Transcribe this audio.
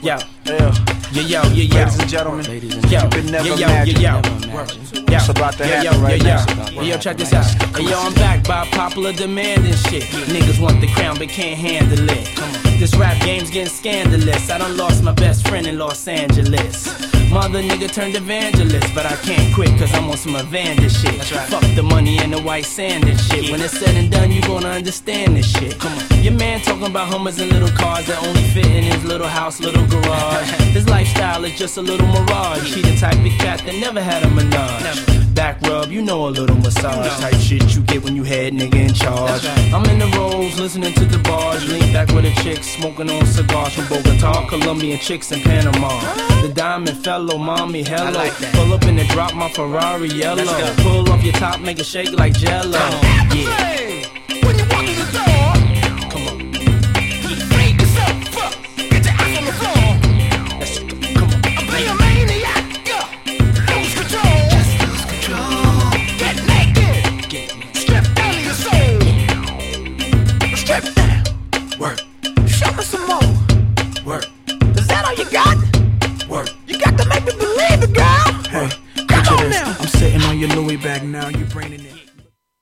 Yo. Yeah. Ladies and gentlemen, you could never imagine. It's about to happen right now. Yo, check this out. Hey, yo, I'm back by popular demand and shit. Niggas want the crown but can't handle it. This rap game's getting scandalous. I done lost my best friend in Los Angeles. Mother nigga turned evangelist, but I can't quit cause I'm on some Evander shit. That's right. Fuck the money and the white sand and shit. When it's said and done, you gonna understand this shit. Come on. Your man talking about Hummers and little cars that only fit in his little house, little garage. His lifestyle is just a little mirage. He the type of cat that never had a menage. Back rub, you know, a little massage type shit you get when you head nigga in charge. Right. I'm in the rolls, listening to the bars, lean back with a chick, smoking on cigars from Bogota, Colombian chicks in Panama. The diamond fellow, mommy, hello. like that. Pull up and then drop my Ferrari yellow. Let's go. Pull off your top, make it shake like Jello. Yeah. When you walk in the door, Come on, break yourself up, get your ass on the floor. come on. I'm playing maniac, lose control. Just lose control. Get naked, Get me. strip down to your soul. Strip down, Work, show me some more. work, Is that all you got? work. You got to make me believe it, girl. Hey, Come picture on this. now. I'm sitting on your Louis bag now, you bringing it.